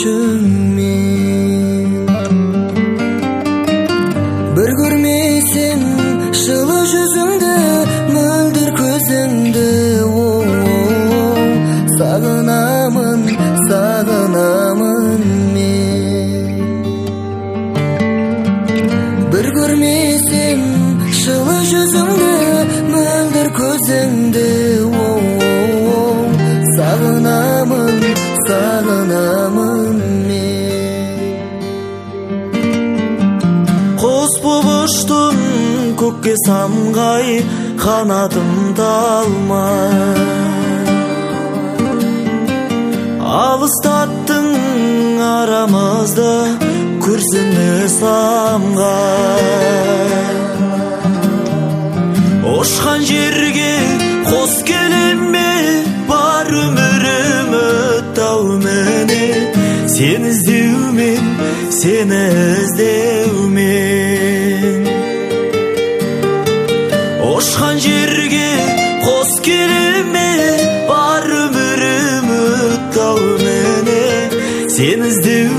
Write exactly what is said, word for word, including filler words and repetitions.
күтүшүңмен. Bir көрмесем жылы жүзіңді, мөлдір көзіңді, сағынамын, сағынамын мен. Bir көрмесем жылы жүзіңді, мөлдір көзіңді, сағынамын, сағынамын мен. Құс боп ұштым көкке самғай, қанатымды алмай. Алыстаттың арамызды, күрсінді самғай. Ұшқан жерге қос келеме, бар өмірім өттау міне. Сені іздеумен, сені іздеумен. Ұшқан жерге қос келеме, бар өмірім өттау міне. Сені іздеумен,